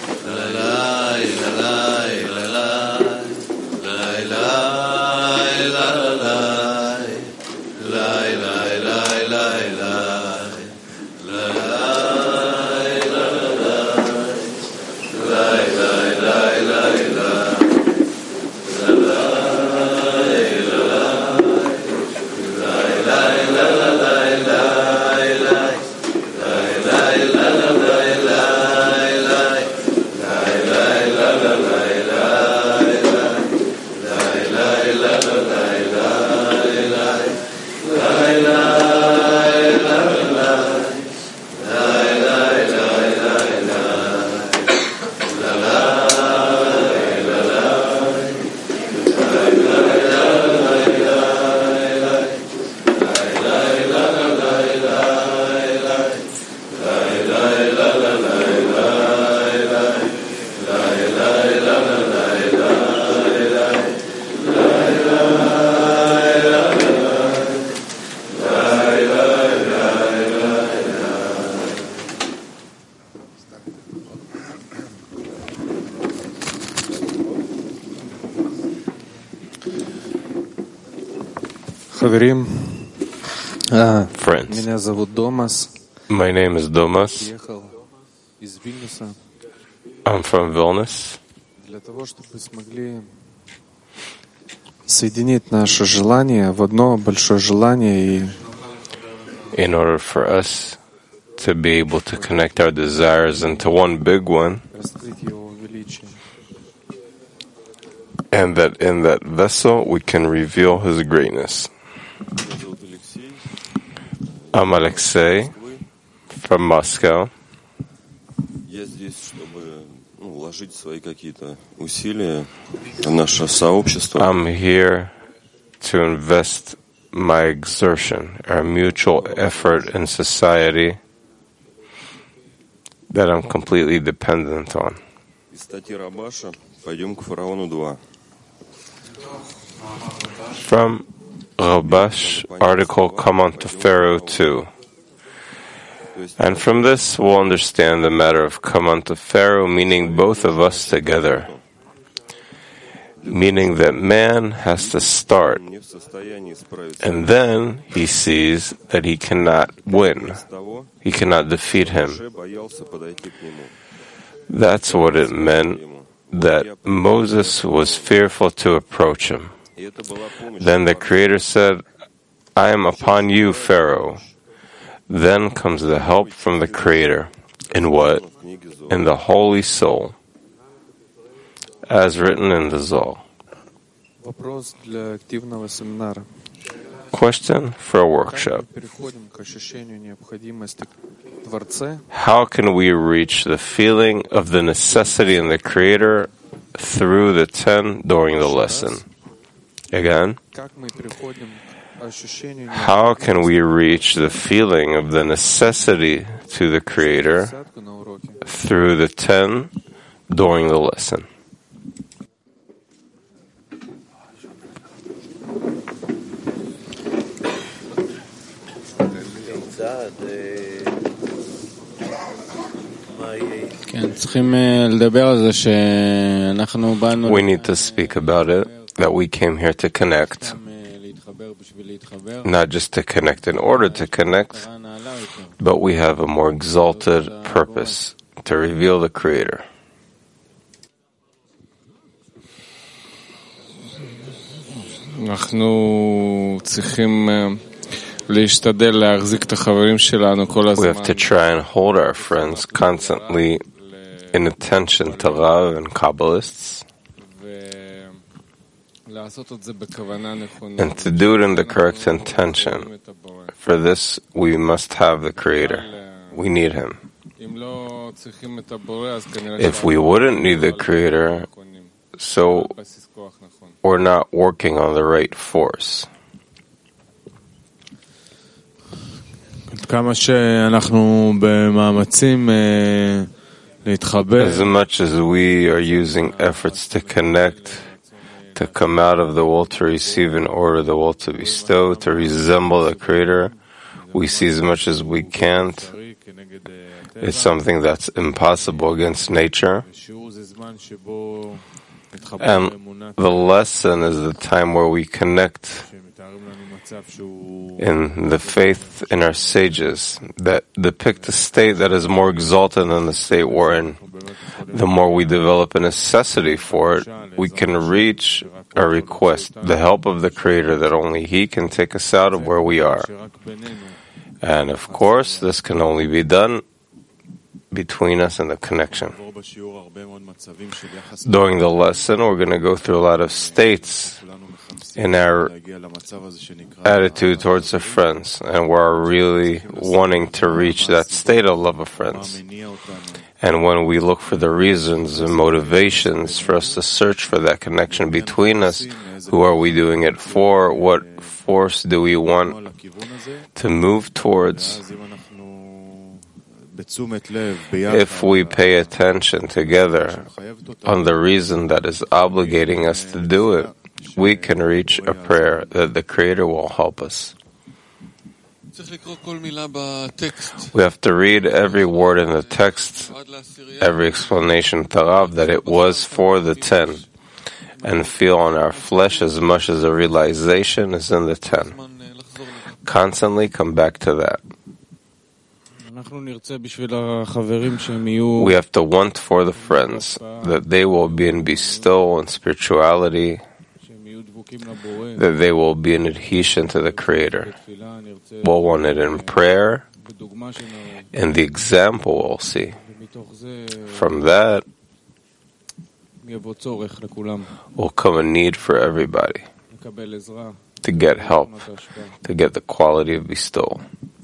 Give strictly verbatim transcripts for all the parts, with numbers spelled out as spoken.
Friends, my name is Domas. I'm from Vilnius. In order for us to be able to connect our desires into one big one, and that in that vessel we can reveal His greatness. I'm Alexei from Moscow. I'm here to invest my exertion, our mutual effort in society that I'm completely dependent on. From Rabash article, come on to Pharaoh two. And from this we'll understand the matter of come on to Pharaoh, meaning both of us together. Meaning that man has to start, and then he sees that he cannot win. He cannot defeat him. That's what it meant that Moses was fearful to approach him. Then the Creator said, I am upon you, Pharaoh. Then comes the help from the Creator. In what? In the Holy Soul, as written in the Zohar. Question for a workshop. How can we reach the feeling of the necessity in the Creator through the ten during the lesson? Again, how can we reach the feeling of the necessity to the Creator through the ten during the lesson? We need to speak about it, that we came here to connect, not just to connect in order to connect, but we have a more exalted purpose, to reveal the Creator. We have to try and hold our friends constantly in attention to Rav and Kabbalists, and to do it in the correct intention. For this, we must have the Creator. We need Him. If we wouldn't need the Creator, so we're not working on the right force. As much as we are using efforts to connect, to come out of the will to receive in order the will to bestow, to resemble the Creator, we see as much as we can't. It's something that's impossible against nature. And the lesson is the time where we connect in the faith in our sages that depict a state that is more exalted than the state we're in. The more we develop a necessity for it, we can reach a request, the help of the Creator, that only He can take us out of where we are. And of course, this can only be done between us and the connection. During the lesson, we're going to go through a lot of states in our attitude towards the friends, and we're really wanting to reach that state of love of friends. And when we look for the reasons and motivations for us to search for that connection between us, who are we doing it for? What force do we want to move towards? If we pay attention together on the reason that is obligating us to do it, we can reach a prayer that the Creator will help us. We have to read every word in the text, every explanation, Tarav, that it was for the ten, and feel on our flesh as much as the realization is in the ten. Constantly come back to that. We have to want for the friends that they will be in bestowal and spirituality, that they will be in adhesion to the Creator. We'll want it in prayer, and the example we'll see. From that will come a need for everybody to get help, to get the quality of bestowal.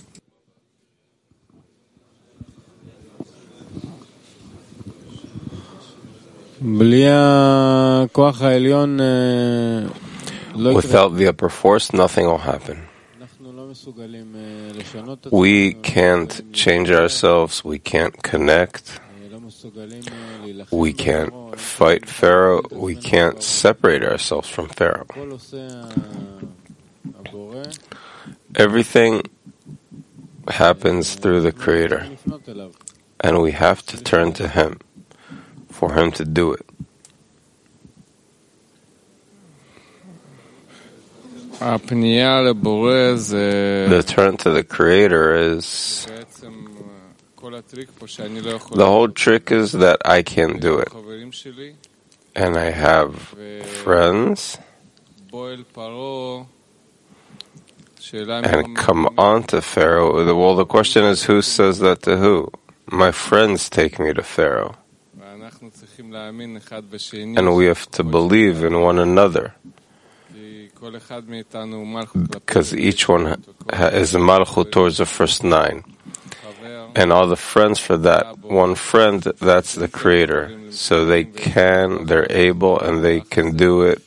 Without the upper force, nothing will happen. We can't change ourselves, we can't connect, we can't fight Pharaoh, we can't separate ourselves from Pharaoh. Everything happens through the Creator, and we have to turn to Him for Him to do it. The turn to the Creator is, the whole trick is that I can't do it. And I have friends, and come on to Pharaoh. Well, the question is, who says that to who? My friends take me to Pharaoh. And we have to believe in one another, because each one is a malchut towards the first nine. And all the friends for that one friend, that's the Creator. So they can, they're able, and they can do it.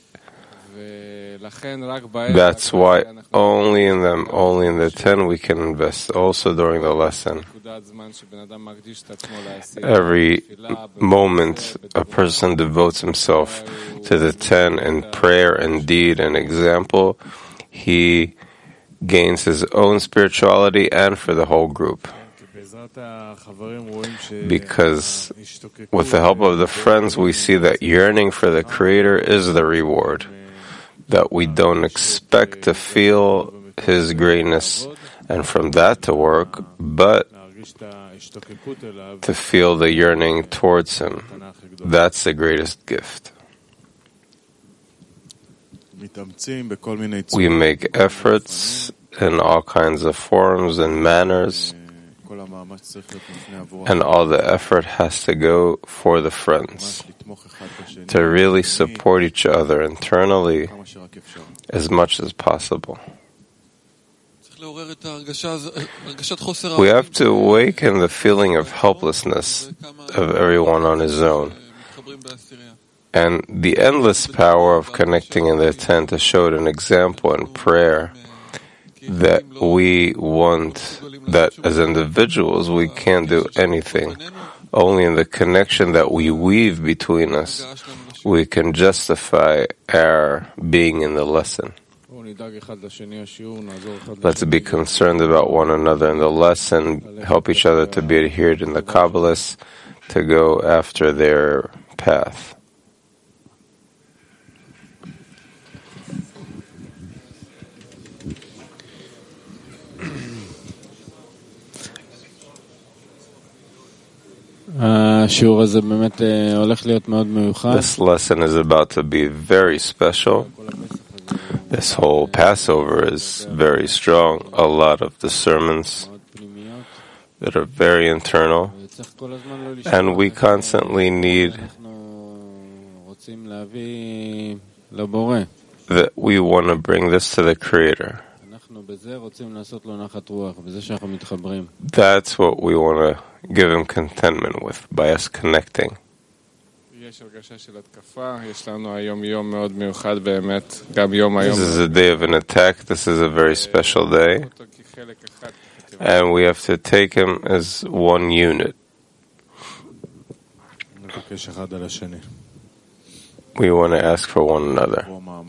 That's why only in them, only in the ten, we can invest. Also during the lesson, every moment a person devotes himself to the ten in prayer and deed and example, he gains his own spirituality and for the whole group. Because with the help of the friends, we see that yearning for the Creator is the reward, that we don't expect to feel His greatness and from that to work, but to feel the yearning towards Him. That's the greatest gift. We make efforts in all kinds of forms and manners, and all the effort has to go for the friends, to really support each other internally as much as possible. We have to awaken the feeling of helplessness of everyone on his own, and the endless power of connecting in the ten to show it an example in prayer that we want, that as individuals we can't do anything. Only in the connection that we weave between us we can justify our being in the lesson. Let's be concerned about one another in the lesson, help each other to be adhered in the Kabbalists, to go after their path. This lesson is about to be very special. This whole Passover is very strong. A lot of the sermons that are very internal. And we constantly need that we want to bring this to the Creator. That's what we want to give Him contentment with, by us connecting. This is a day of an attack. This is a very special day. And we have to take Him as one unit. We want to ask for one another.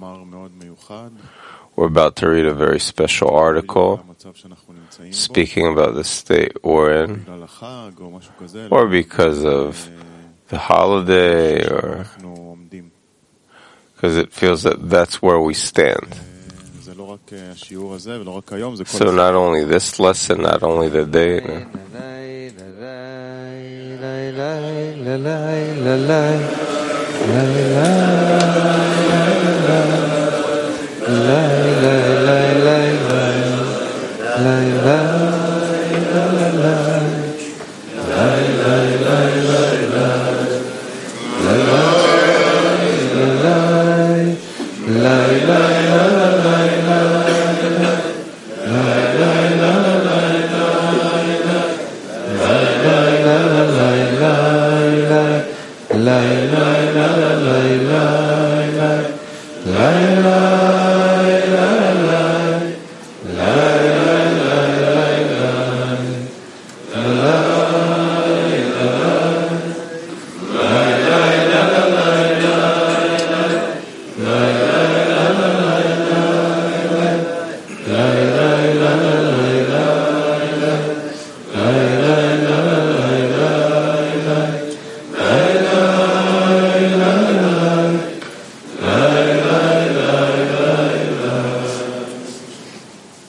We're about to read a very special article speaking about the state we're in, or because of the holiday, or because it feels that that's where we stand. So not only this lesson, not only the day. No?